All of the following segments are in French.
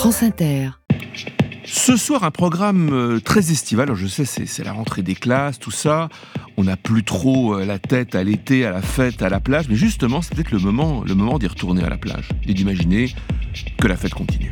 France Inter. Ce soir, un programme très estival. Alors je sais, c'est la rentrée des classes, tout ça. On n'a plus trop la tête à l'été, à la fête, à la plage. Mais justement, c'est peut-être le moment d'y retourner à la plage et d'imaginer que la fête continue.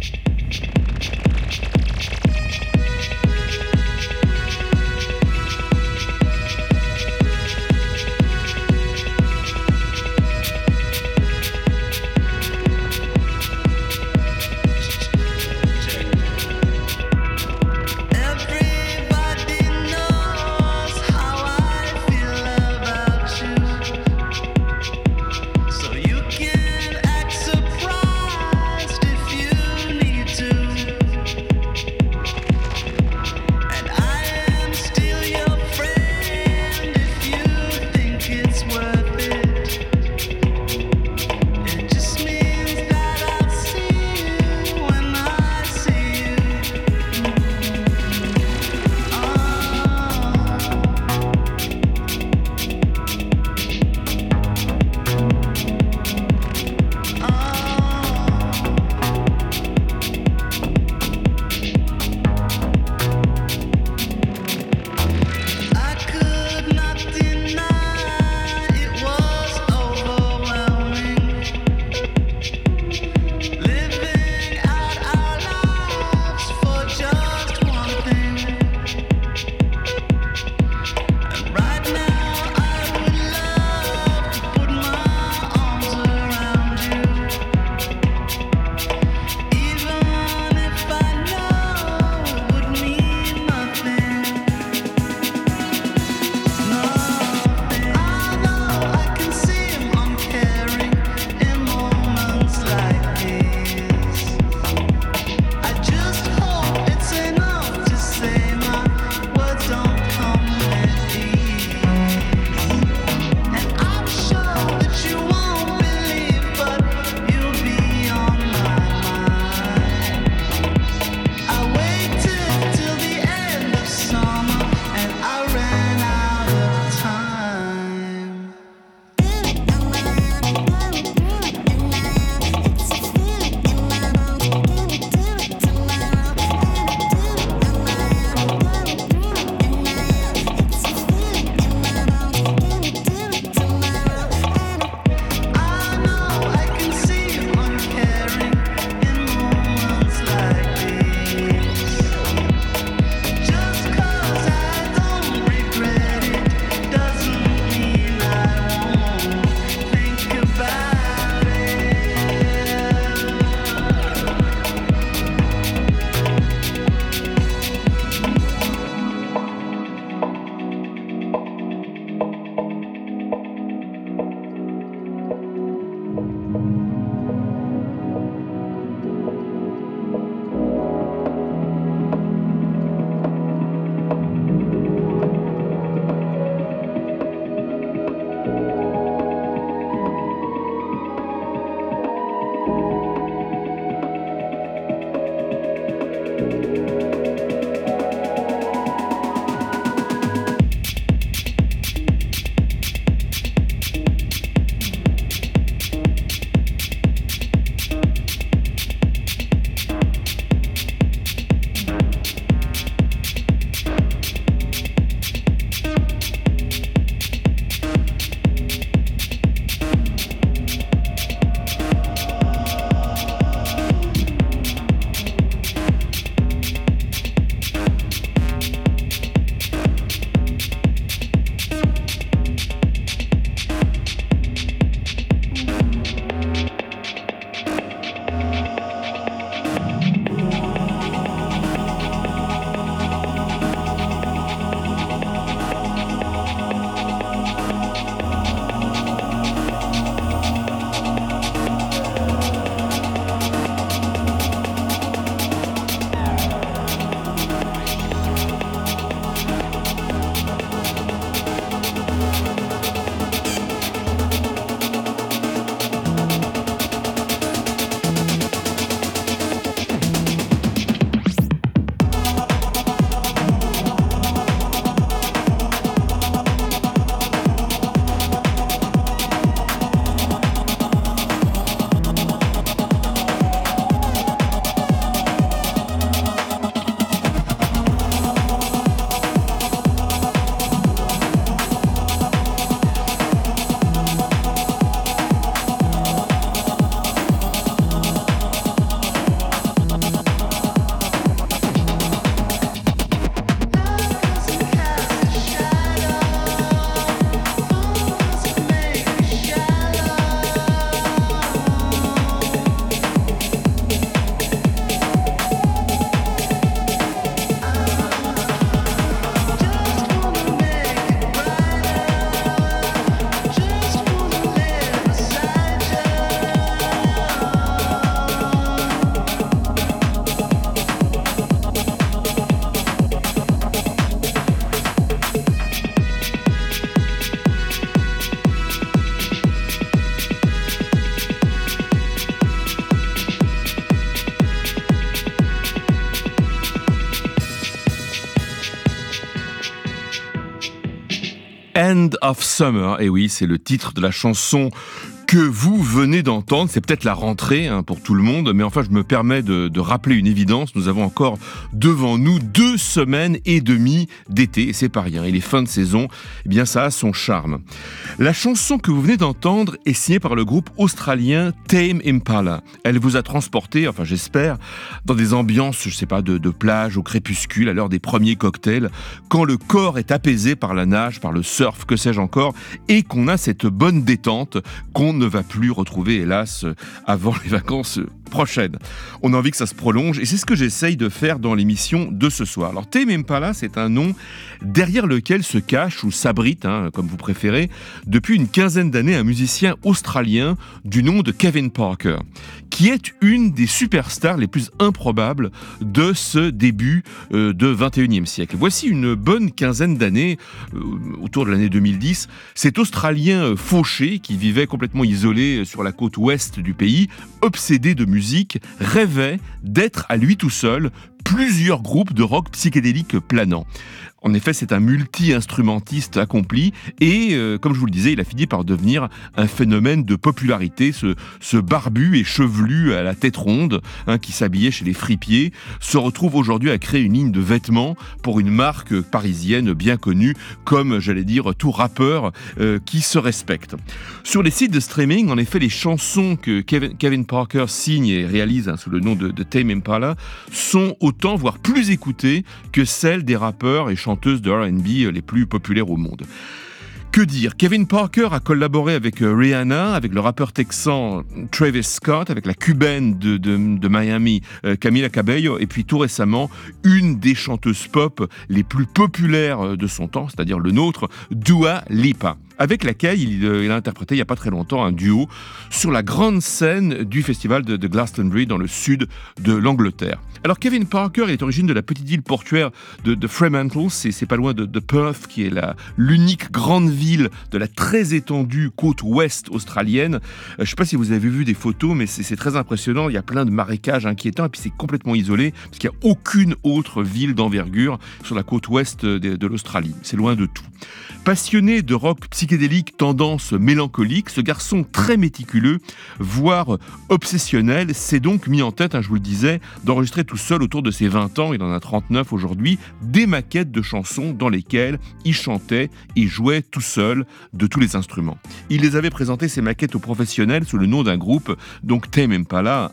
End of Summer. Et oui, c'est le titre de la chanson que vous venez d'entendre. C'est peut-être la rentrée pour tout le monde, mais enfin je me permets de rappeler une évidence. Nous avons encore devant nous 2 semaines et demie d'été, et c'est pas rien. Et les fins de saison, eh bien ça a son charme. La chanson que vous venez d'entendre est signée par le groupe australien Tame Impala. Elle vous a transporté, enfin j'espère, dans des ambiances, je sais pas, de plage au crépuscule, à l'heure des premiers cocktails, quand le corps est apaisé par la nage, par le surf, que sais-je encore, et qu'on a cette bonne détente qu'on ne va plus retrouver, hélas, avant les vacances prochaines. On a envie que ça se prolonge, et c'est ce que j'essaye de faire dans l'émission de ce soir. Alors, Tame Impala, c'est un nom derrière lequel se cache, ou s'abrite, comme vous préférez, depuis une quinzaine d'années, un musicien australien du nom de Kevin Parker, qui est une des superstars les plus improbables de ce début de 21e siècle. Voici une bonne quinzaine d'années, autour de l'année 2010, cet Australien fauché qui vivait complètement isolé sur la côte ouest du pays, obsédé de musique, rêvait d'être à lui tout seul plusieurs groupes de rock psychédélique planants. En effet, c'est un multi-instrumentiste accompli et, comme je vous le disais, il a fini par devenir un phénomène de popularité. Ce barbu et chevelu à la tête ronde, qui s'habillait chez les fripiers, se retrouve aujourd'hui à créer une ligne de vêtements pour une marque parisienne bien connue, comme, j'allais dire, tout rappeur qui se respecte. Sur les sites de streaming, en effet, les chansons que Kevin Parker signe et réalise sous le nom de Tame Impala sont autant, voire plus écoutées que celles des rappeurs et chanteuses de R&B les plus populaires au monde. Que dire ? Kevin Parker a collaboré avec Rihanna, avec le rappeur texan Travis Scott, avec la cubaine de Miami, Camila Cabello, et puis tout récemment, une des chanteuses pop les plus populaires de son temps, c'est-à-dire le nôtre, Dua Lipa, avec laquelle il a interprété il n'y a pas très longtemps un duo sur la grande scène du festival de Glastonbury dans le sud de l'Angleterre. Alors Kevin Parker est originaire de la petite île portuaire de Fremantle, c'est pas loin de Perth, qui est l'unique grande ville de la très étendue côte ouest australienne. Je ne sais pas si vous avez vu des photos, mais c'est très impressionnant. Il y a plein de marécages inquiétants et puis c'est complètement isolé parce qu'il n'y a aucune autre ville d'envergure sur la côte ouest de l'Australie. C'est loin de tout. Passionné de rock psychédélique, tendance mélancolique, ce garçon très méticuleux, voire obsessionnel, s'est donc mis en tête, je vous le disais, d'enregistrer tout seul autour de ses 20 ans, il en a 39 aujourd'hui, des maquettes de chansons dans lesquelles il chantait et jouait tout seul de tous les instruments. Il les avait présentées, ces maquettes, aux professionnels sous le nom d'un groupe, donc Tame Impala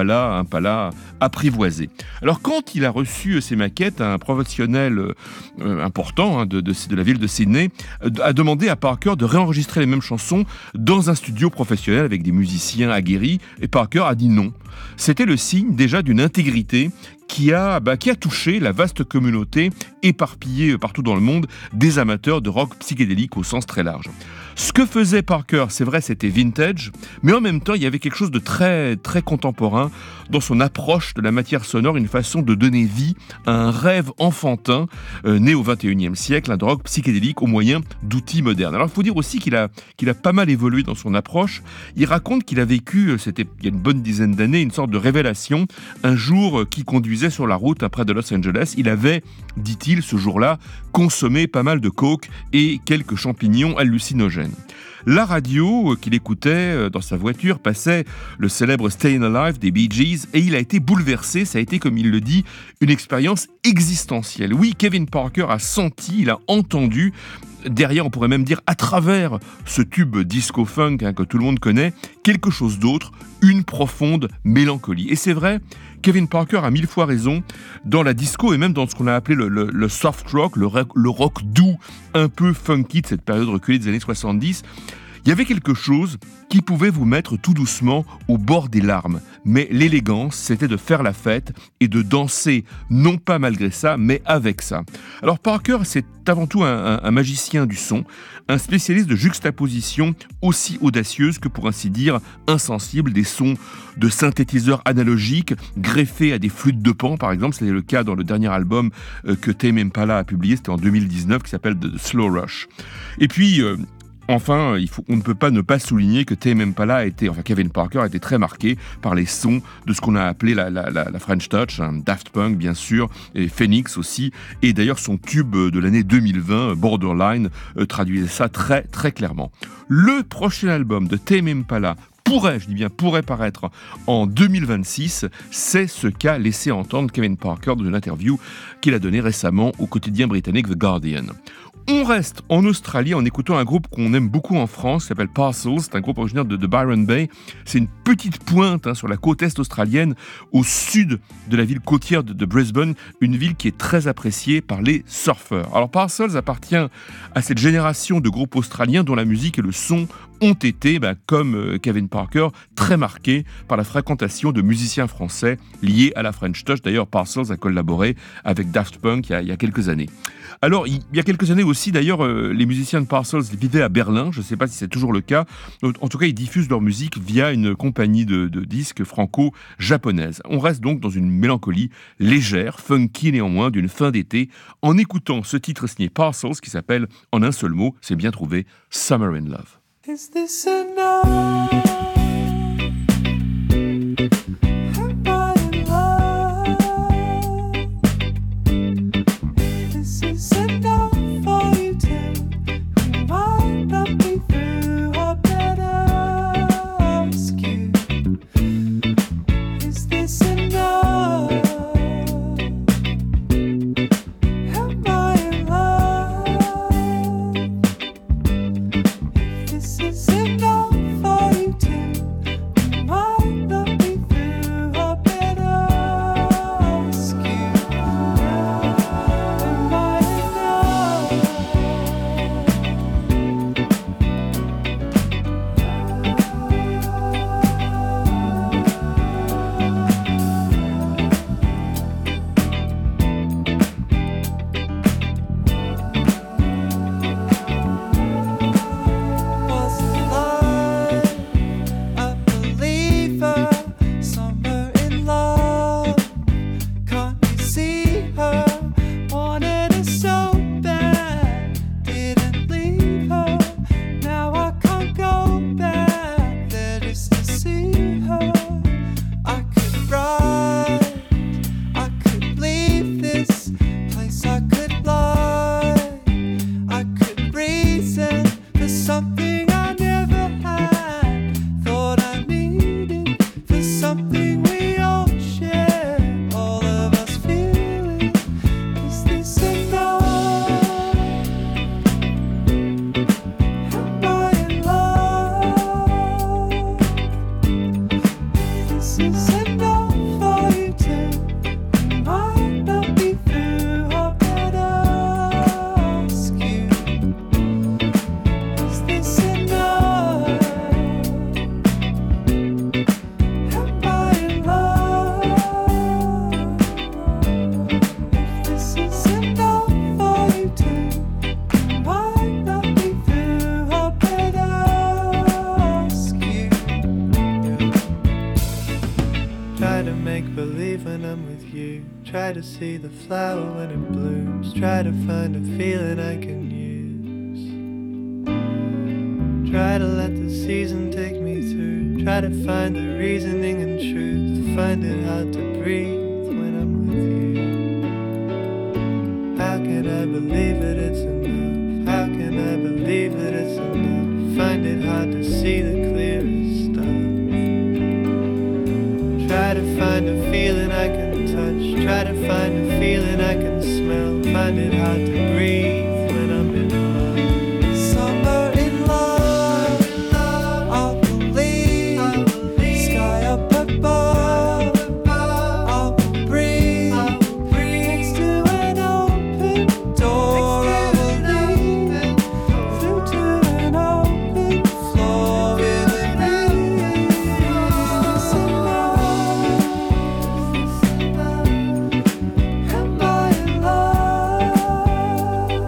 apprivoisé. Alors quand il a reçu ces maquettes, un professionnel important de la ville de Sydney a demandé à Parker de réenregistrer les mêmes chansons dans un studio professionnel avec des musiciens aguerris, et Parker a dit non. C'était le signe déjà d'une intégrité qui a touché la vaste communauté éparpillée partout dans le monde des amateurs de rock psychédélique au sens très large. Ce que faisait Parker, c'est vrai, c'était vintage, mais en même temps, il y avait quelque chose de très, très contemporain dans son approche de la matière sonore, une façon de donner vie à un rêve enfantin né au XXIe siècle, de rock psychédélique au moyen d'outils modernes. Alors, il faut dire aussi qu'il a pas mal évolué dans son approche. Il raconte qu'il a vécu, c'était il y a une bonne dizaine d'années, une sorte de révélation. Un jour qu'il conduisait sur la route près de Los Angeles, il avait, dit-il, ce jour-là, consommé pas mal de coke et quelques champignons hallucinogènes. La radio qu'il écoutait dans sa voiture passait le célèbre Stayin' Alive des Bee Gees et il a été bouleversé. Ça a été, comme il le dit, une expérience existentielle. Oui, Kevin Parker a senti, il a entendu, derrière, on pourrait même dire à travers ce tube disco-funk que tout le monde connaît, quelque chose d'autre, une profonde mélancolie. Et c'est vrai, Kevin Parker a 1000 fois raison. Dans la disco et même dans ce qu'on a appelé le soft rock, le rock doux, un peu funky de cette période reculée des années 70, il y avait quelque chose qui pouvait vous mettre tout doucement au bord des larmes. Mais l'élégance, c'était de faire la fête et de danser, non pas malgré ça, mais avec ça. Alors Parker, c'est avant tout un magicien du son, un spécialiste de juxtaposition aussi audacieuse que, pour ainsi dire, insensible, des sons de synthétiseurs analogiques greffés à des flûtes de Pan, par exemple. C'était le cas dans le dernier album que Tame Impala a publié, c'était en 2019, qui s'appelle The Slow Rush. Et puis, Enfin, on ne peut pas ne pas souligner que Tame Impala Kevin Parker a été très marqué par les sons de ce qu'on a appelé la French Touch, Daft Punk bien sûr, et Phoenix aussi, et d'ailleurs son tube de l'année 2020, Borderline, traduisait ça très très clairement. Le prochain album de Tame Impala pourrait paraître en 2026, c'est ce qu'a laissé entendre Kevin Parker dans une interview qu'il a donnée récemment au quotidien britannique The Guardian. On reste en Australie en écoutant un groupe qu'on aime beaucoup en France, qui s'appelle Parcels. C'est un groupe originaire de Byron Bay. C'est une petite pointe sur la côte est australienne, au sud de la ville côtière de Brisbane, une ville qui est très appréciée par les surfeurs. Alors Parcels appartient à cette génération de groupes australiens dont la musique et le son ont été, comme Kevin Parker, très marqués par la fréquentation de musiciens français liés à la French Touch. D'ailleurs, Parcels a collaboré avec Daft Punk il y a quelques années. Alors, il y a quelques années aussi, d'ailleurs, les musiciens de Parcels vivaient à Berlin. Je ne sais pas si c'est toujours le cas. En tout cas, ils diffusent leur musique via une compagnie de disques franco-japonaise. On reste donc dans une mélancolie légère, funky néanmoins, d'une fin d'été, en écoutant ce titre signé Parcels qui s'appelle, en un seul mot, c'est bien trouvé, Summer in Love. Is this enough? Try to see the flower when it blooms. Try to find a feeling I can use. Try to let the season take me through. Try to find the reasoning and truth. Find it hard to breathe when I'm with you. How can I believe that it's enough? How can I believe that it's enough? Find it hard to see the clearest stuff. Try to find a feeling I can touch. Try to find a feeling I can smell. Find it hard to breathe when I'm in love. Summer in love, I'll believe. Sky up above, I'll breathe. Next to an open door, I will lead. Through to an open floor with a breeze. Am I in love?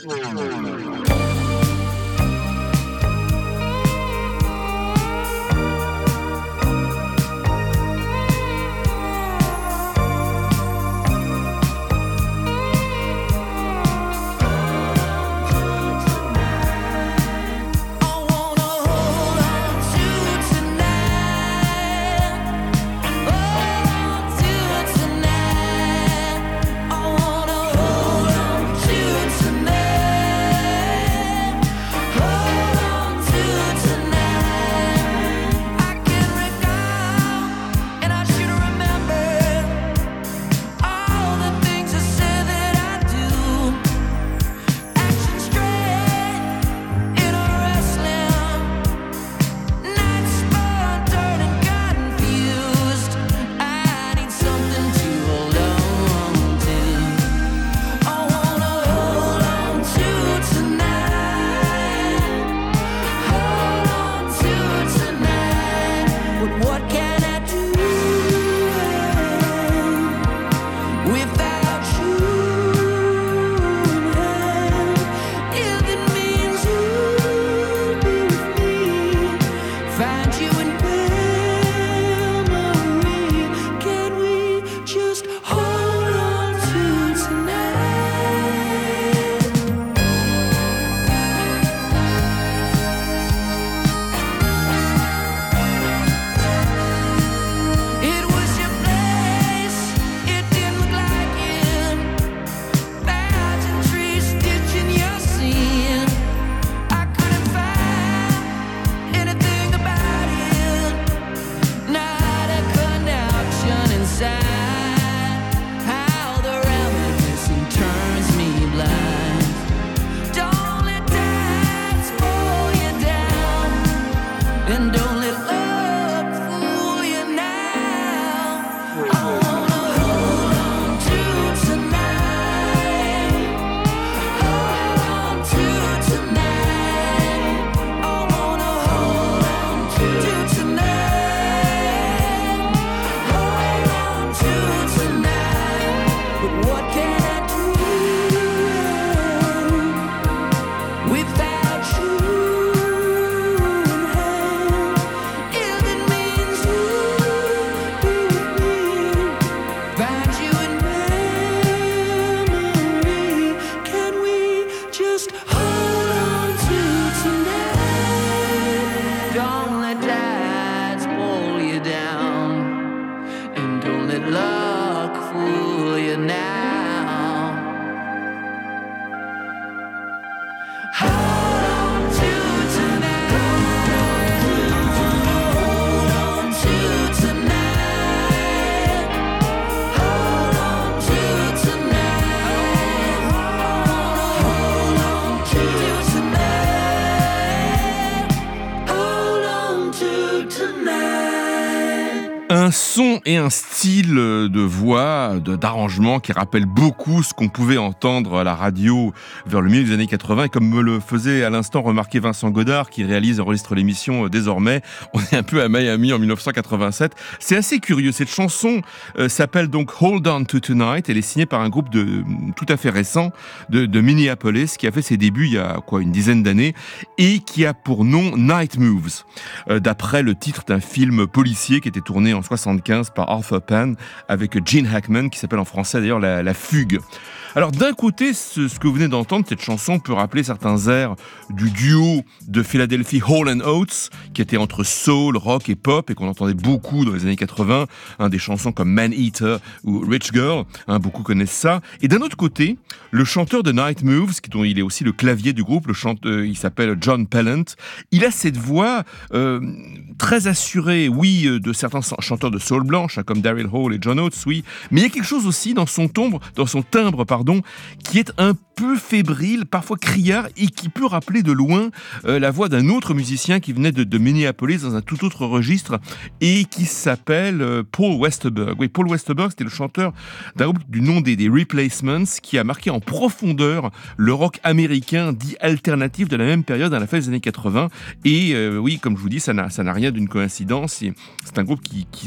Un son et un style de voix, d'arrangement qui rappellent beaucoup ce qu'on pouvait entendre à la radio vers le milieu des années 80. Et comme me le faisait à l'instant remarquer Vincent Godard, qui réalise et enregistre l'émission désormais, on est un peu à Miami en 1987. C'est assez curieux. Cette chanson s'appelle donc Hold On To Tonight. Elle est signée par un groupe tout à fait récent de Minneapolis qui a fait ses débuts il y a une dizaine d'années et qui a pour nom Night Moves, d'après le titre d'un film policier qui était tourné en 75 par Arthur Penn avec Gene Hackman, qui s'appelle en français d'ailleurs La Fugue. Alors d'un côté, ce que vous venez d'entendre, cette chanson peut rappeler certains airs du duo de Philadelphie Hall & Oates, qui était entre soul, rock et pop, et qu'on entendait beaucoup dans les années 80, des chansons comme Man Eater ou Rich Girl, beaucoup connaissent ça. Et d'un autre côté, le chanteur de Night Moves, dont il est aussi le clavier du groupe, il s'appelle John Pellant, il a cette voix très assurée, oui, de certains chanteurs de soul blanche, comme Daryl Hall et John Oates, oui, mais il y a quelque chose aussi dans son timbre, qui est un peu fébrile, parfois criard, et qui peut rappeler de loin la voix d'un autre musicien qui venait de Minneapolis dans un tout autre registre et qui s'appelle Paul Westerberg. Oui, Paul Westerberg, c'était le chanteur d'un groupe du nom des Replacements qui a marqué en profondeur le rock américain dit alternatif de la même période à la fin des années 80. Et oui, comme je vous dis, ça n'a rien d'une coïncidence. C'est un groupe qui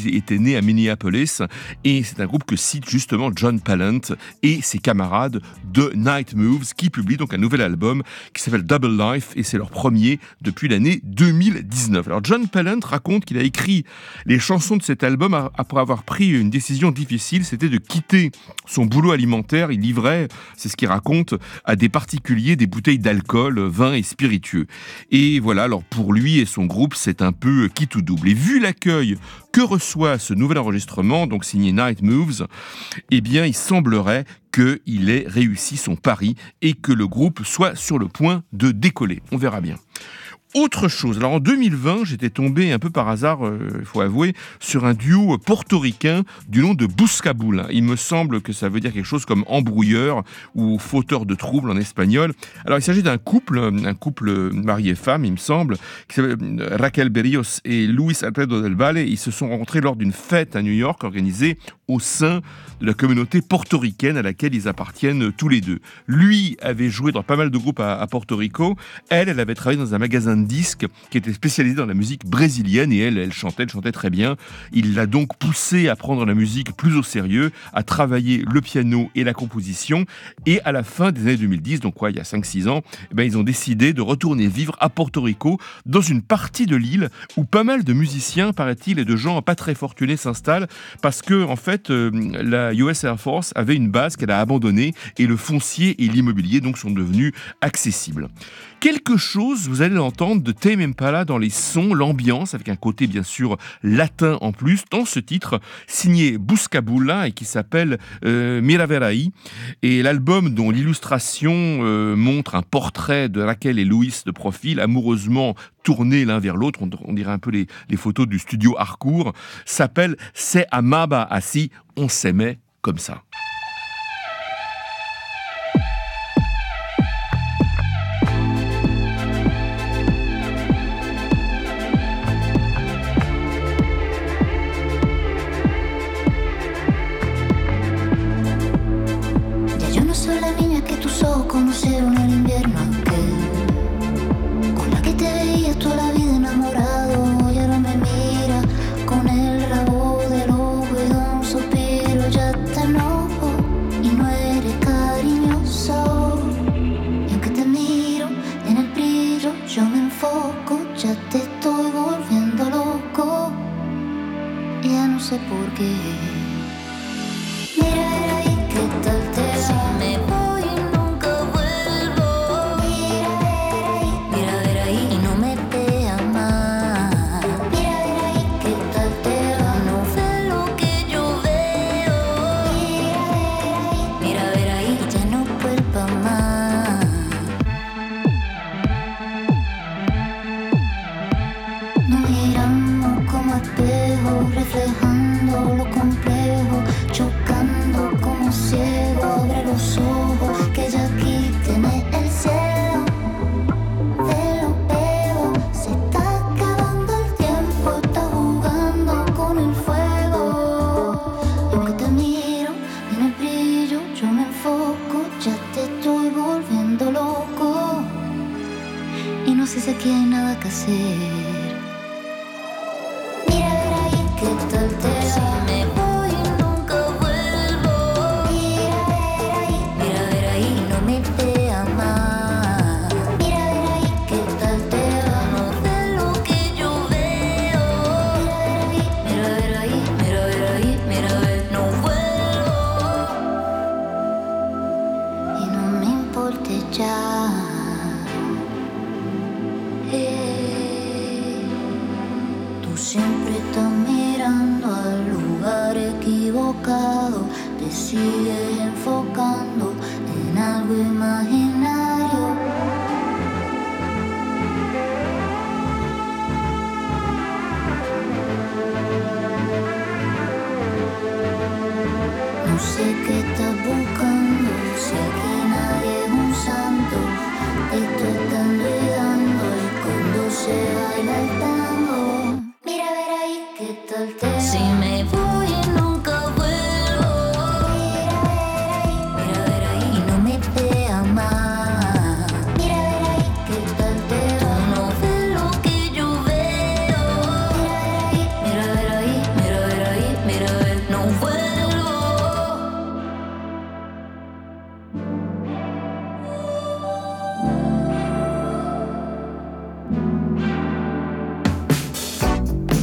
était né à Minneapolis et c'est un groupe que cite justement John Pallant et ses camarades de Night Moves qui publient donc un nouvel album qui s'appelle Double Life et c'est leur premier depuis l'année 2019. Alors John Pallant raconte qu'il a écrit les chansons de cet album après avoir pris une décision difficile, c'était de quitter son boulot alimentaire. Il livrait, c'est ce qu'il raconte, à des particuliers des bouteilles d'alcool, vin et spiritueux. Et voilà, alors pour lui et son groupe, c'est un peu qui tout double. Et vu l'accueil que reçoit ce nouvel enregistrement, donc signé Night Moves, eh bien, il semblerait qu'il ait réussi son pari et que le groupe soit sur le point de décoller. On verra bien. Autre chose, alors en 2020, j'étais tombé un peu par hasard, il faut avouer, sur un duo portoricain du nom de Buscabul. Il me semble que ça veut dire quelque chose comme embrouilleur ou fauteur de troubles en espagnol. Alors il s'agit d'un couple mari et femme, il me semble, qui s'appelle Raquel Berrios et Luis Alfredo del Valle. Ils se sont rencontrés lors d'une fête à New York organisée au sein de la communauté portoricaine à laquelle ils appartiennent tous les deux. Lui avait joué dans pas mal de groupes à Porto Rico. Elle avait travaillé dans un magasin de disques qui était spécialisé dans la musique brésilienne et elle chantait très bien. Il l'a donc poussée à prendre la musique plus au sérieux, à travailler le piano et la composition. Et à la fin des années 2010, donc il y a 5-6 ans, ils ont décidé de retourner vivre à Porto Rico, dans une partie de l'île où pas mal de musiciens, paraît-il, et de gens pas très fortunés s'installent parce que, en fait, la US Air Force avait une base qu'elle a abandonnée et le foncier et l'immobilier donc sont devenus accessibles. Quelque chose, vous allez l'entendre, de Tame Impala dans les sons, l'ambiance, avec un côté bien sûr latin en plus, dans ce titre signé Buscabul et qui s'appelle Mira Verai. Et l'album dont l'illustration montre un portrait de Raquel et Luis de profil, amoureusement tournés l'un vers l'autre, on dirait un peu les photos du studio Harcourt, s'appelle Se Amaba Así, on s'aimait comme ça. Conocieron el invierno aquel, con la que te veías toda la vida enamorado, y ahora me mira con el rabo del ojo y da un suspiro, ya te enojo y no eres cariñoso, y aunque te miro en el brillo yo me enfoco, ya te estoy volviendo loco, y ya no sé por qué. Mira ahí, ¿qué tal te va? Si me voy reflejando lo complejo, chocando como ciego, abre los ojos que ya aquí tiene el cielo, te lo veo, se está acabando el tiempo, está jugando con el fuego, y aunque te miro en el brillo yo me enfoco, ya te estoy volviendo loco, y no sé si aquí hay nada que hacer. ¿Qué tal te va? Si me voy y nunca vuelvo. Mira a ver ahí, no me veas más. Mira a ver ahí, ¿qué tal te va? No ves lo que yo veo. Mira a ver ahí, mira a ver ahí, mira a ver, no vuelvo. Y no me importa ya. Tú siempre estás mirando al lugar equivocado, te sigues enfocando en algo imaginario. No sé qué estás buscando, si aquí nadie es un santo, esto está enredando y cuando se baila el tango. Mira a ver ahí, ¿qué tal te va? Si me voy y nunca vuelvo. Mira a ver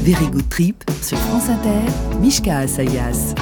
Very Good Trip sur France Inter, Mishka Assayas.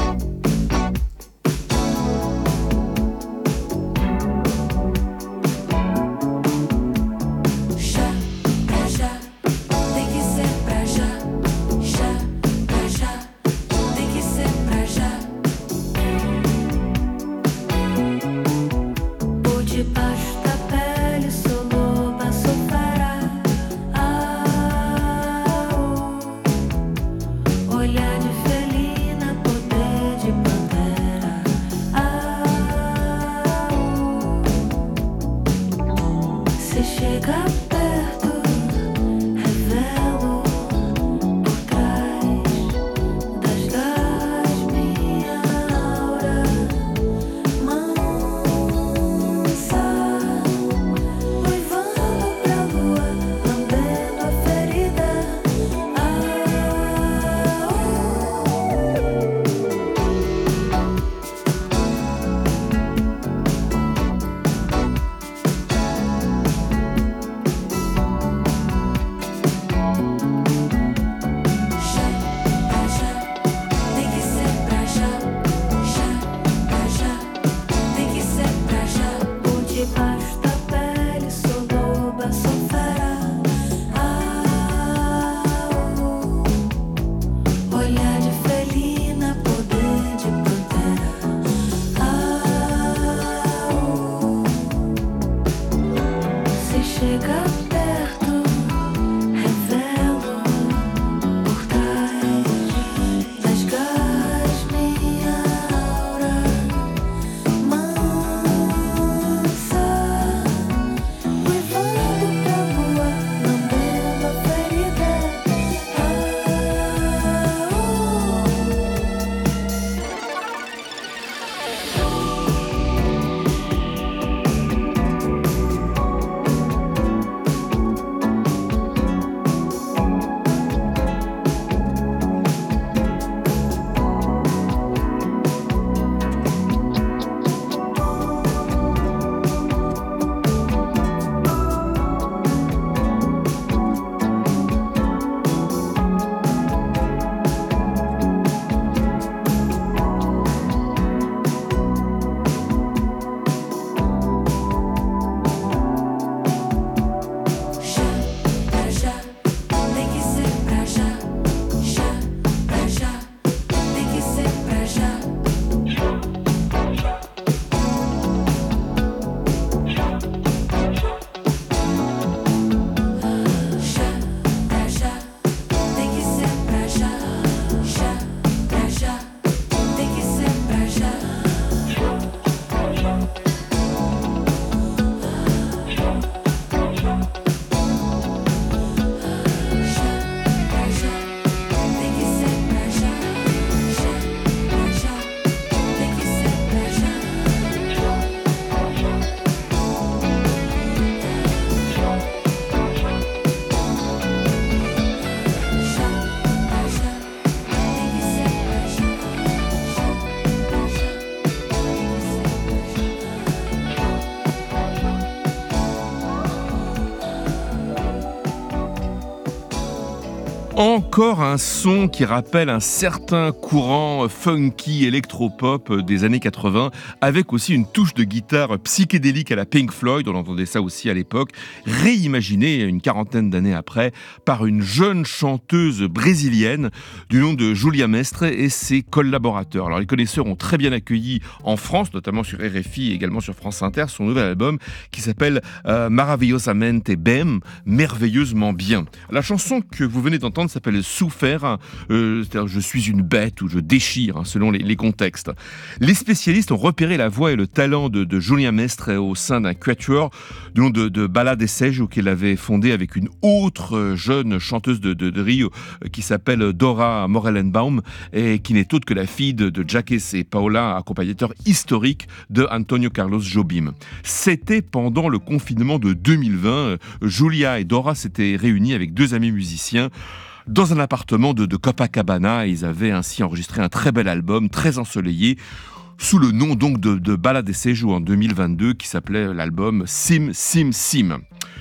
Encore un son qui rappelle un certain courant funky électropop des années 80, avec aussi une touche de guitare psychédélique à la Pink Floyd, on entendait ça aussi à l'époque, réimaginé une quarantaine d'années après par une jeune chanteuse brésilienne du nom de Julia Mestre et ses collaborateurs. Alors les connaisseurs ont très bien accueilli en France, notamment sur RFI et également sur France Inter, son nouvel album qui s'appelle Maravillosamente Bem, merveilleusement bien. La chanson que vous venez d'entendre s'appelle Souffert, c'est-à-dire je suis une bête ou je déchire, selon les contextes. Les spécialistes ont repéré la voix et le talent de Julia Mestre au sein d'un quatuor du nom de Bala de Sejo qu'elle avait fondé avec une autre jeune chanteuse de Rio qui s'appelle Dora Morellenbaum et qui n'est autre que la fille de Jacques et Paola, accompagnateur historique de Antonio Carlos Jobim. C'était pendant le confinement de 2020. Julia et Dora s'étaient réunis avec deux amis musiciens dans un appartement de Copacabana. Ils avaient ainsi enregistré un très bel album, très ensoleillé, sous le nom donc de Bala de Sejo en 2022, qui s'appelait l'album Sim Sim Sim.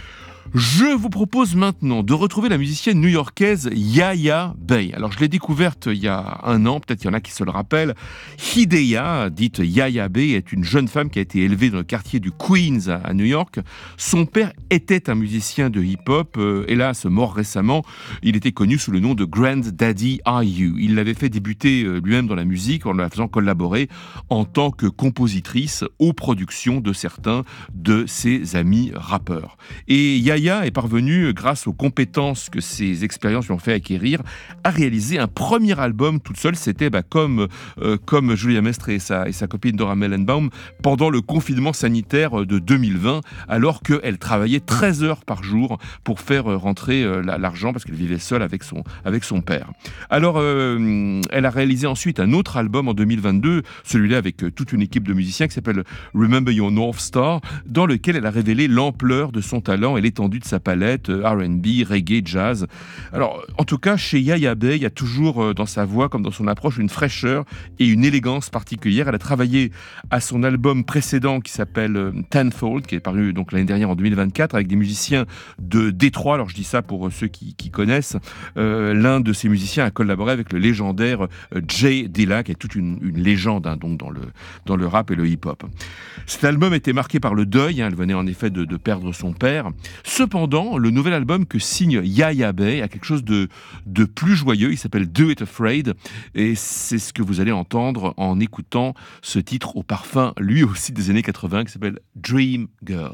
Je vous propose maintenant de retrouver la musicienne new-yorkaise Yaya Bey. Alors, je l'ai découverte il y a un an, peut-être qu'il y en a qui se le rappellent. Hidea, dite Yaya Bey, est une jeune femme qui a été élevée dans le quartier du Queens à New York. Son père était un musicien de hip-hop, hélas, mort récemment. Il était connu sous le nom de Grand Daddy IU. Il l'avait fait débuter lui-même dans la musique en la faisant collaborer en tant que compositrice aux productions de certains de ses amis rappeurs. Et Yaya est parvenue, grâce aux compétences que ses expériences lui ont fait acquérir, à réaliser un premier album toute seule. C'était comme Julia Mestre et sa copine Dora Mellenbaum pendant le confinement sanitaire de 2020, alors qu'elle travaillait 13 heures par jour pour faire rentrer l'argent parce qu'elle vivait seule avec son père. Alors, elle a réalisé ensuite un autre album en 2022, celui-là avec toute une équipe de musiciens qui s'appelle Remember Your North Star, dans lequel elle a révélé l'ampleur de son talent et l'étendue de sa palette, R&B, reggae, jazz. Alors, en tout cas, chez Yaya Bey, il y a toujours dans sa voix, comme dans son approche, une fraîcheur et une élégance particulière. Elle a travaillé à son album précédent qui s'appelle Tenfold, qui est paru donc l'année dernière en 2024, avec des musiciens de Détroit. Alors, je dis ça pour ceux qui connaissent. L'un de ces musiciens a collaboré avec le légendaire Jay Dilla, qui est toute une légende donc dans le rap et le hip-hop. Cet album était marqué par le deuil. Elle venait en effet de perdre son père. Cependant, le nouvel album que signe Yaya Bey a quelque chose de plus joyeux. Il s'appelle Do It Afraid et c'est ce que vous allez entendre en écoutant ce titre au parfum, lui aussi des années 80, qui s'appelle Dream Girl.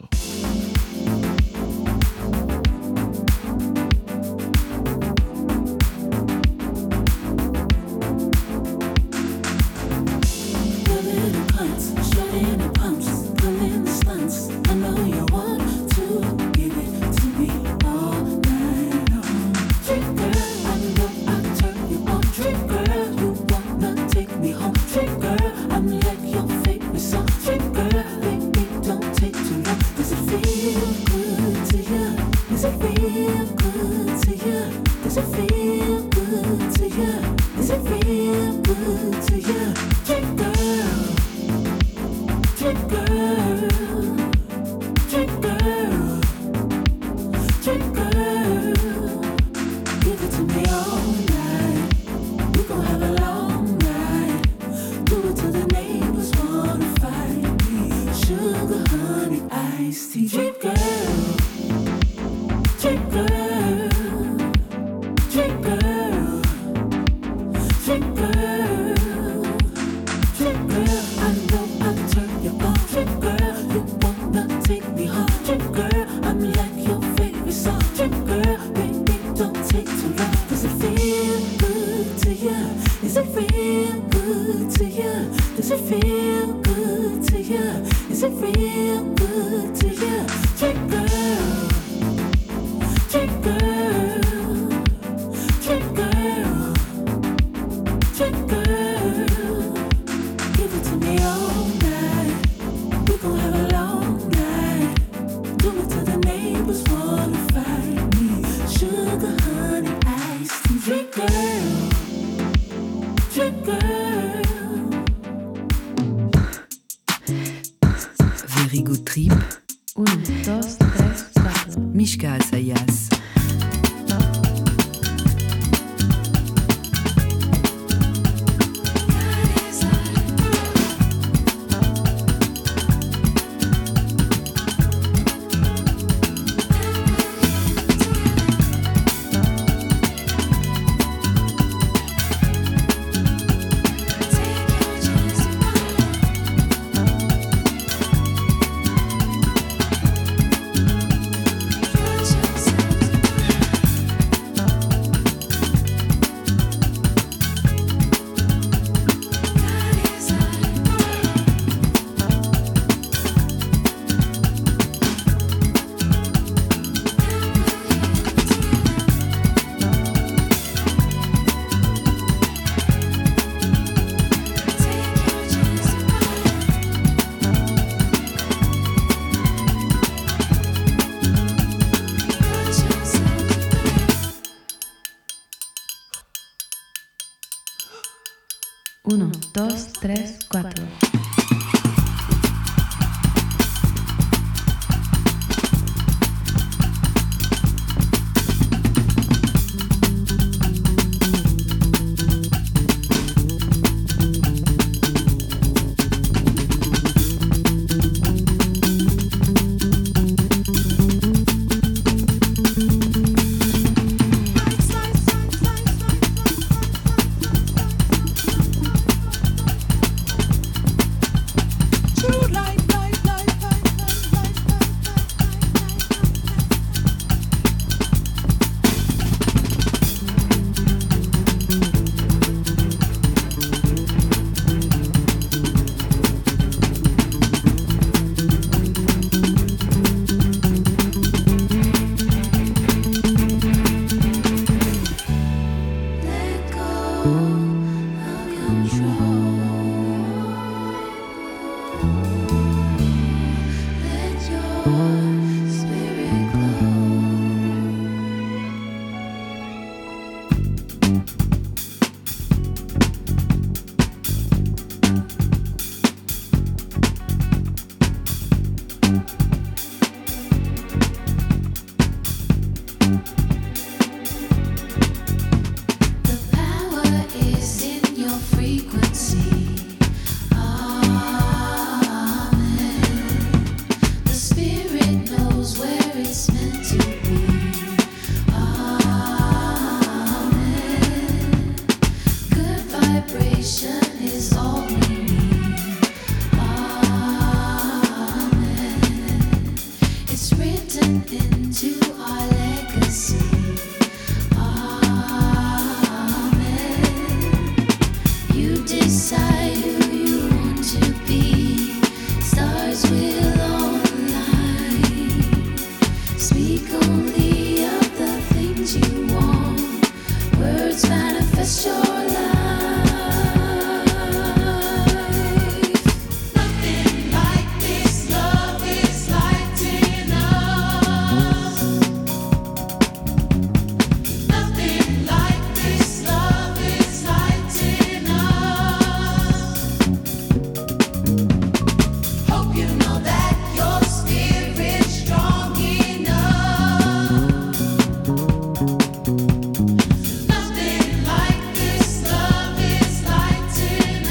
Very good trip. 1, 2, 3, 4. Mishka Asayas. Uno, dos, tres, cuatro. written into our legacy. Amen. You decide who you want to be. Stars will align. Speak only of the things you want. Words manifest your life. Nothing like this love is lighting us. Nothing like this love is lighting us. Hope you know that your spirit's strong enough. Nothing like this love is lighting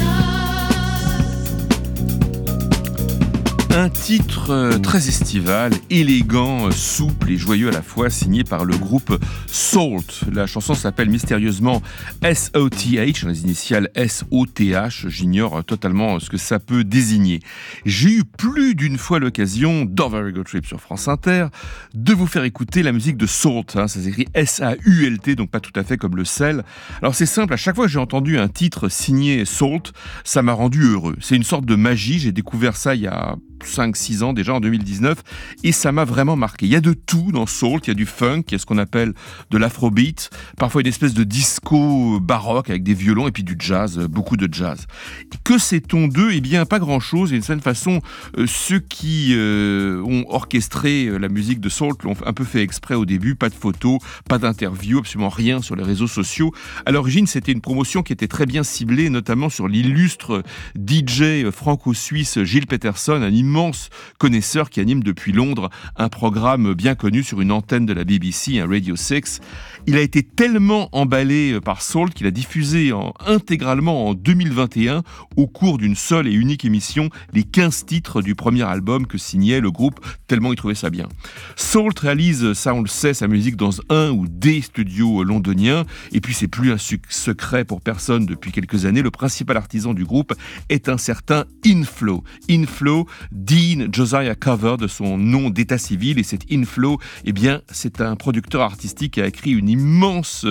us. Un titre très estival, élégant, souple et joyeux à la fois, signé par le groupe Salt. La chanson s'appelle mystérieusement S.O.T.H, les initiales S.O.T.H. J'ignore totalement ce que ça peut désigner. J'ai eu plus d'une fois l'occasion, dans Very Good Trip sur France Inter, de vous faire écouter la musique de Salt. Ça s'écrit S-A-U-L-T, donc pas tout à fait comme le sel. Alors c'est simple, à chaque fois que j'ai entendu un titre signé Salt, ça m'a rendu heureux. C'est une sorte de magie, j'ai découvert ça il y a 5-6 ans déjà, en 2019, et ça m'a vraiment marqué. Il y a de tout dans Salt, il y a du funk, il y a ce qu'on appelle de l'afrobeat, parfois une espèce de disco baroque avec des violons, et puis du jazz, beaucoup de jazz. Que sait-on d'eux ? Eh bien, pas grand-chose, et d'une certaine façon, ceux qui ont orchestré la musique de Salt l'ont un peu fait exprès au début, pas de photos, pas d'interviews, absolument rien sur les réseaux sociaux. À l'origine, c'était une promotion qui était très bien ciblée, notamment sur l'illustre DJ franco-suisse Gilles Peterson, un immense connaisseur qui anime depuis Londres un programme bien connu sur une antenne de la BBC, un Radio 6. Il a été tellement emballé par Salt qu'il a diffusé intégralement en 2021, au cours d'une seule et unique émission, les 15 titres du premier album que signait le groupe, tellement il trouvait ça bien. Salt réalise, ça on le sait, sa musique dans un ou des studios londoniens, et puis c'est plus un secret pour personne depuis quelques années, le principal artisan du groupe est un certain Inflo. Inflo, Dean Josiah Cover de son nom d'état civil, et cet Inflo, eh bien, c'est un producteur artistique qui a acquis une immense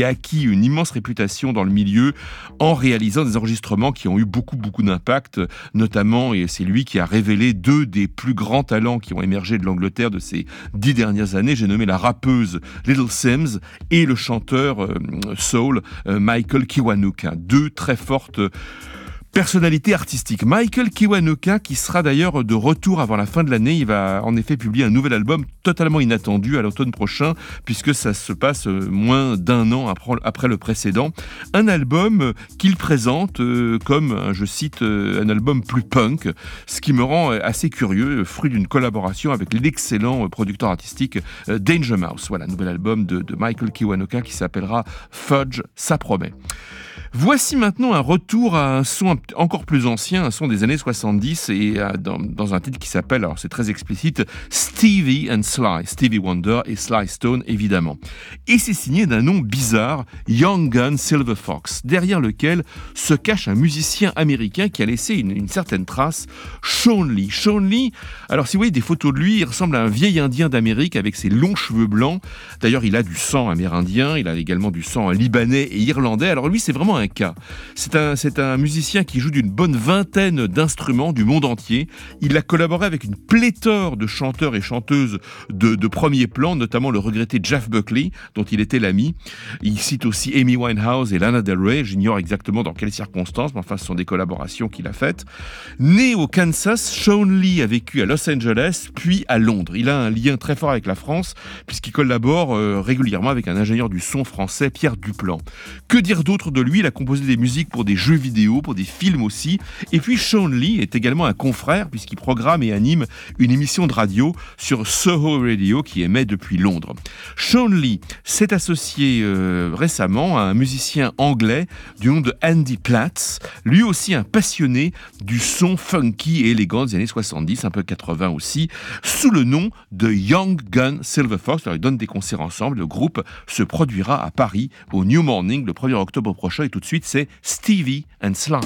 réputation dans le milieu en réalisant des enregistrements qui ont eu beaucoup d'impact, notamment, et c'est lui qui a révélé deux des plus grands talents qui ont émergé de l'Angleterre de ces 10 dernières années. J'ai nommé la rappeuse Little Sims et le chanteur soul Michael Kiwanuka, deux très fortes personnalité artistique. Michael Kiwanuka, qui sera d'ailleurs de retour avant la fin de l'année, il va en effet publier un nouvel album totalement inattendu à l'automne prochain, puisque ça se passe moins d'un an après le précédent. Un album qu'il présente comme, je cite, un album plus punk, ce qui me rend assez curieux, fruit d'une collaboration avec l'excellent producteur artistique Danger Mouse. Voilà, nouvel album de Michael Kiwanuka qui s'appellera Fudge, ça promet. Voici maintenant un retour à un son encore plus ancien, un son des années 70, et dans un titre qui s'appelle, alors c'est très explicite, Stevie and Sly, Stevie Wonder et Sly Stone évidemment. Et c'est signé d'un nom bizarre, Young Gun Silver Fox, derrière lequel se cache un musicien américain qui a laissé une certaine trace, Shawn Lee. Shawn Lee, alors si vous voyez des photos de lui, il ressemble à un vieil indien d'Amérique avec ses longs cheveux blancs. D'ailleurs, il a du sang amérindien, il a également du sang libanais et irlandais. Alors lui, c'est vraiment un cas. C'est un musicien qui joue d'une bonne vingtaine d'instruments du monde entier. Il a collaboré avec une pléthore de chanteurs et chanteuses de premier plan, notamment le regretté Jeff Buckley, dont il était l'ami. Il cite aussi Amy Winehouse et Lana Del Rey. J'ignore exactement dans quelles circonstances, mais enfin, ce sont des collaborations qu'il a faites. Né au Kansas, Shawn Lee a vécu à Los Angeles, puis à Londres. Il a un lien très fort avec la France, puisqu'il collabore régulièrement avec un ingénieur du son français, Pierre Duplan. Que dire d'autre de lui ? Il a composé des musiques pour des jeux vidéo, pour des films aussi. Et puis Shawn Lee est également un confrère, puisqu'il programme et anime une émission de radio sur Soho Radio qui émet depuis Londres. Shawn Lee s'est associé récemment à un musicien anglais du nom de Andy Platts, lui aussi un passionné du son funky et élégant des années 70, un peu 80 aussi, sous le nom de Young Gun Silver Fox. Alors ils donnent des concerts ensemble. Le groupe se produira à Paris au New Morning le 1er octobre prochain, et tout de suite c'est Stevie and Sly.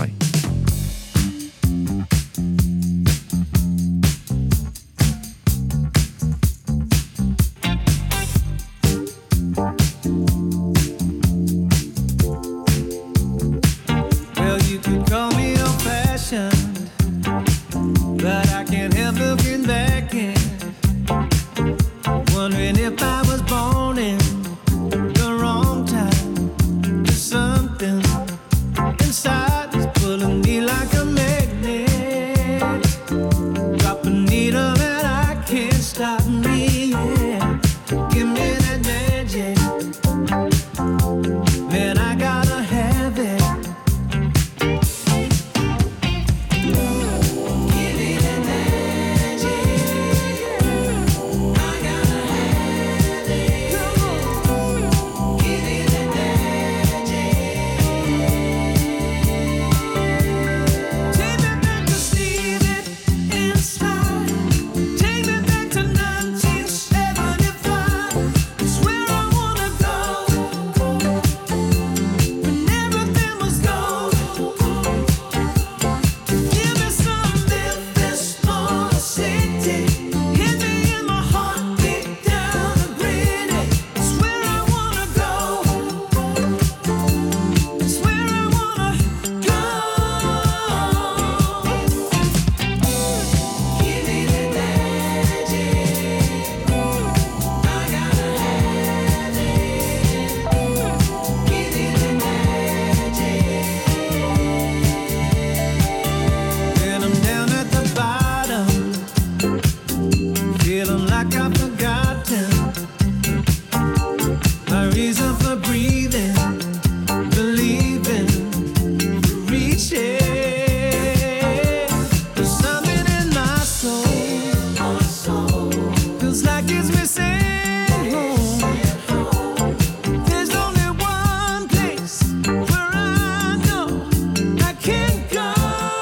keeps me saying home. There's only one place where I know I can go.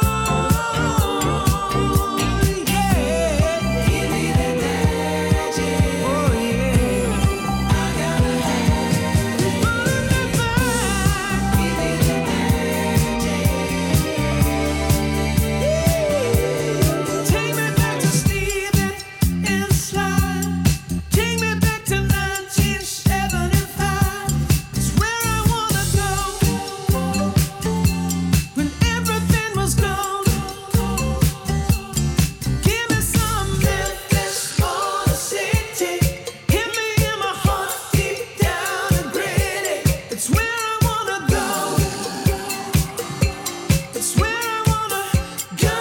Yeah, give me that magic. Oh yeah, I gotta have it. Pulling me back. Give me that magic. Take me back to Stephen and Sly. Take me back to 1975. It's where I wanna go. When everything was gone. Give me some Memphis or the city. Hit me in my heart, deep down and gritty. It's where I wanna go. It's where I wanna go.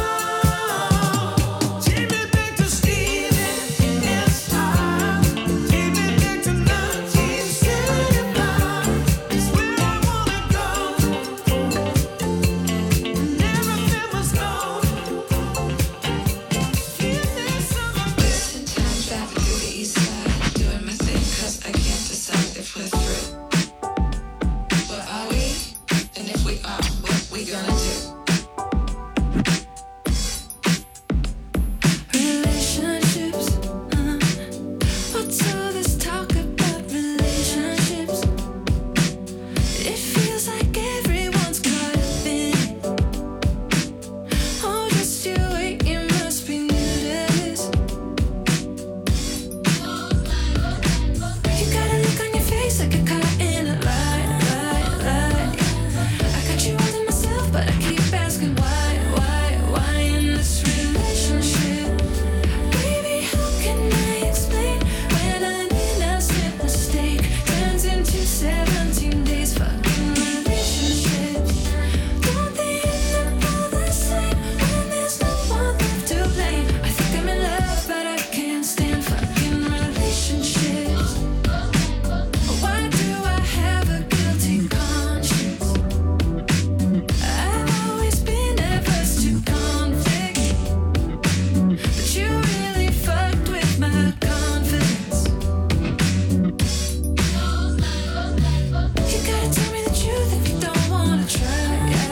Take me back to Stephen and Sly. Take me back to 1975. It's where I wanna go. When everything was gone. Give me some of this. Time travel through the east side, doing my thing 'cause I can't decide if we're through. But are we? And if we are, what we gonna do? Relationships, what's all this talk about relationships? It feels like everyone's caught up in it. Oh, just you wait, you must be new to this. You got a look on your face like you're caught in a lie. I got you all to myself, but I keep asking why in this relationship? Baby, how can I explain when an innocent mistake turns into 17 days fucking relationships? Don't they end up all the same when there's no one left to blame? I think I'm in love, but I can't stand fucking relationships. Why do I have a guilty conscience? I've always been averse to conflict, but you really fucked with my confidence. You gotta tell me the truth if you don't wanna try.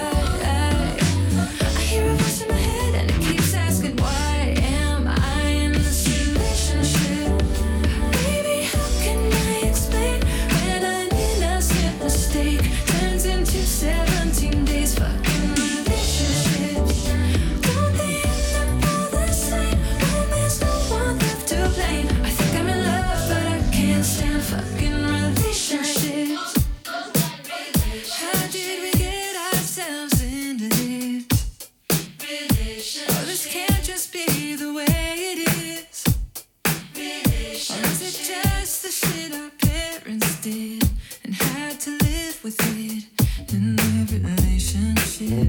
I hear a voice in my head and it keeps asking, why am I in this relationship? Baby, how can I explain when an innocent mistake turns into 17 days fucking relationships? Don't they end up all the same when there's no one left to blame? I think I'm in love, but I can't stand fucking relationships. How did we get ourselves into this? Oh, this can't just be the way it is. Or is it just the shit our parents did and had to live with it in their relationship?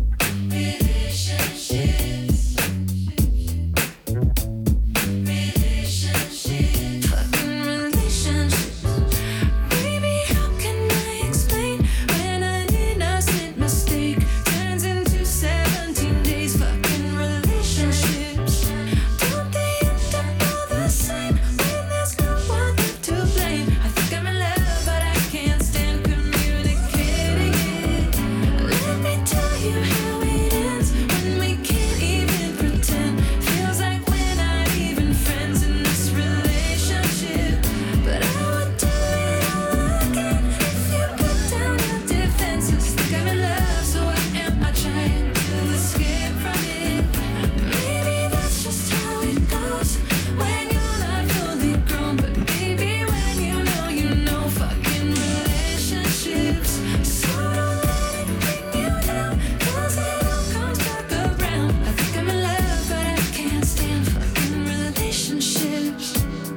Fucking relationships. Baby, how can I explain when an innocent mistake turns into 17 days fucking relationships? Don't they end up all the same when there's no one left to blame? I think I'm in love, but I can't stand communicating it. Let me tell you how it ends when we can't even pretend. Feels like we're not even friends in this relationship. But I would do it all again if you put down your defenses. Think I'm in love, so why am I trying to escape from it? Maybe that's just how it goes when you're not fully grown. But baby, when you know fucking relationships. So don't let it bring you down, 'cause it all comes back around. I think I'm in love, but I can't stand fucking relationships.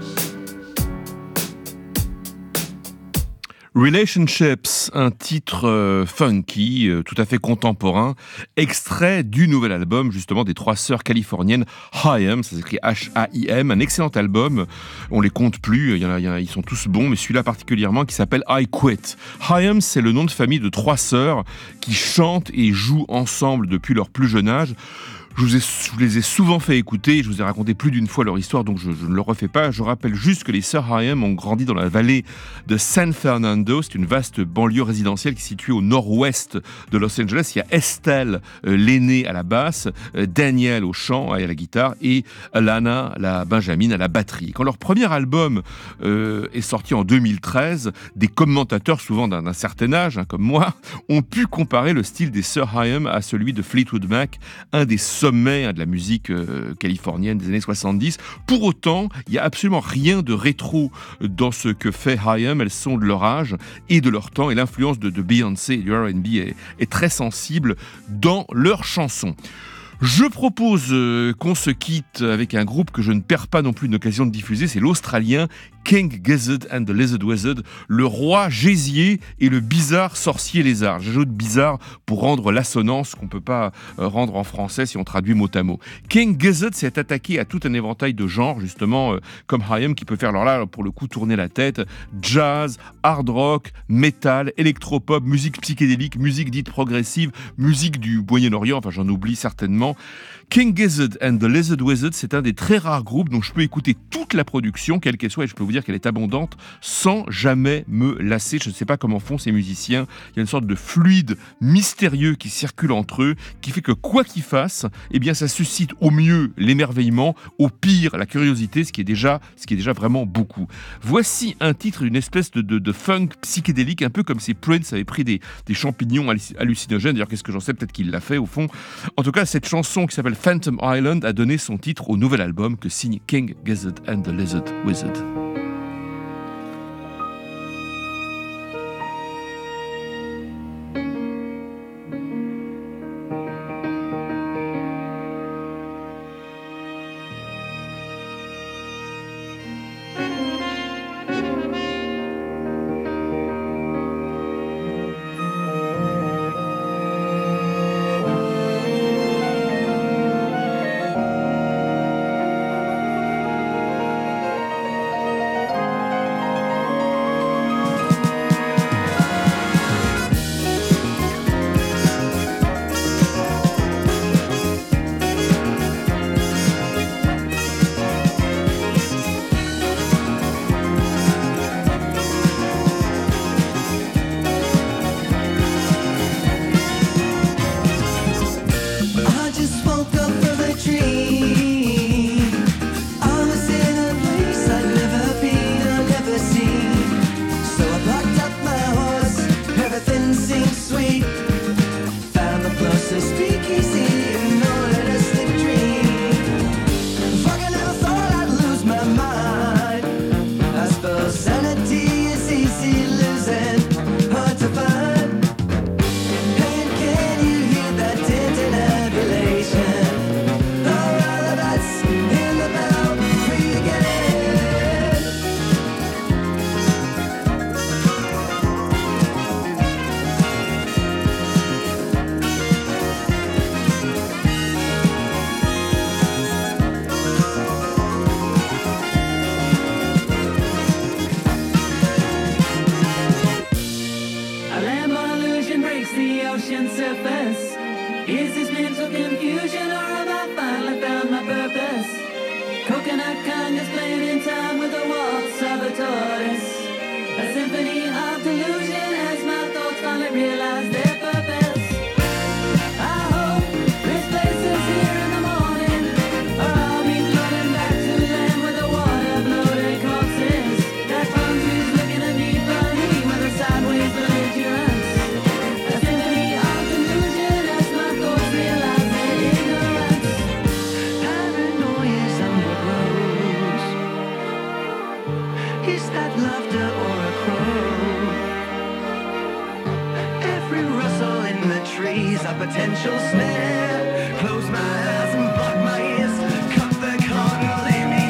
Relationships, un titre funky, tout à fait contemporain, extrait du nouvel album justement des trois sœurs californiennes Haim, ça s'écrit H-A-I-M, un excellent album, on les compte plus, ils sont tous bons, mais celui-là particulièrement qui s'appelle I Quit. Haim, c'est le nom de famille de trois sœurs qui chantent et jouent ensemble depuis leur plus jeune âge. Je les ai souvent fait écouter, je vous ai raconté plus d'une fois leur histoire, donc je ne le refais pas. Je rappelle juste que les sœurs Haim ont grandi dans la vallée de San Fernando. C'est une vaste banlieue résidentielle qui est située au nord-ouest de Los Angeles. Il y a Estelle, l'aînée, à la basse, Daniel au chant et à la guitare, et Lana, la Benjamin, à la batterie. Quand leur premier album est sorti en 2013, des commentateurs, souvent d'un certain âge, hein, comme moi, ont pu comparer le style des sœurs Haim à celui de Fleetwood Mac, un des sommets de la musique californienne des années 70. Pour autant, il n'y a absolument rien de rétro dans ce que fait Haim. Elles sont de leur âge et de leur temps, et l'influence de Beyoncé et du R&B est très sensible dans leurs chansons. Je propose qu'on se quitte avec un groupe que je ne perds pas non plus une occasion de diffuser, c'est l'Australien King Gizzard and the Lizard Wizard, le roi gésier et le bizarre sorcier lézard. J'ajoute bizarre pour rendre l'assonance qu'on ne peut pas rendre en français si on traduit mot à mot. King Gizzard s'est attaqué à tout un éventail de genres, justement, comme Haim, qui peut faire, alors là, pour le coup, tourner la tête. Jazz, hard rock, metal, électropop, musique psychédélique, musique dite progressive, musique du Moyen-Orient, enfin j'en oublie certainement. King Gizzard and the Lizard Wizard, c'est un des très rares groupes dont je peux écouter toute la production, quelle qu'elle soit, et je peux vous dire qu'elle est abondante, sans jamais me lasser. Je ne sais pas comment font ces musiciens. Il y a une sorte de fluide mystérieux qui circule entre eux, qui fait que quoi qu'ils fassent, eh bien ça suscite au mieux l'émerveillement, au pire la curiosité, ce qui est déjà vraiment beaucoup. Voici un titre d'une espèce de funk psychédélique, un peu comme si Prince avait pris des champignons hallucinogènes. D'ailleurs, qu'est-ce que j'en sais, peut-être qu'il l'a fait au fond. En tout cas, cette chanson qui s'appelle Phantom Island a donné son titre au nouvel album que signe King Gizzard and the Lizard Wizard. I just woke up from a dream. I was in a place I'd never been or never seen. So I packed up my horse, everything seemed sweet. Found the closest speakeasy and no realistic dream. Fucking never thought I'd lose my mind. I suppose sanity is easy losing, hard to find. And can you hear that tinted ambulation? Or are the bats in the bell free to get in? A Lambo illusion breaks the ocean surface. Is this mental confusion or have I finally found my purpose? Coconut congas playing in time with the waltz of a tortoise. A symphony of delusion as my thoughts finally realize their purpose. I hope this place is here in the morning, or I'll be floating back to land with the water bloated corpses. That palm tree's looking at me funny with a sideways belligerence. A symphony of delusion as my thoughts realize their ignorance. Paranoia's undergrows. Is that laughter or a crow? Every rustle in the trees a potential snare. Close my eyes and block my ears. Cut the cord and leave me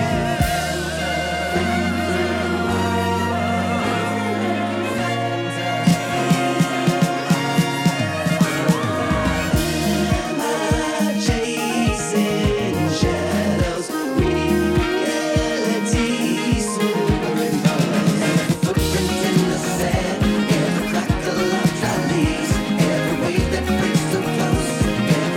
here. Chasing shadows, reality superimposed. Footprints in the sand, every crackle of trolleys, every wave that breaks so close, every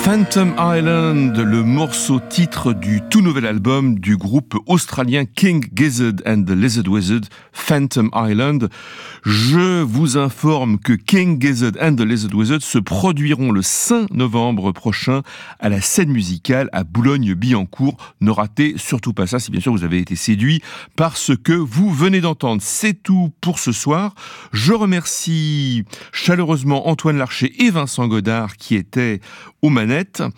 Phantom Island, le morceau titre du tout nouvel album du groupe australien King Gizzard and the Lizard Wizard, Phantom Island. Je vous informe que King Gizzard and the Lizard Wizard se produiront le 5 novembre prochain à la scène musicale à Boulogne-Billancourt. Ne ratez surtout pas ça si bien sûr vous avez été séduit par ce que vous venez d'entendre. C'est tout pour ce soir. Je remercie chaleureusement Antoine Larcher et Vincent Godard qui étaient aux manettes.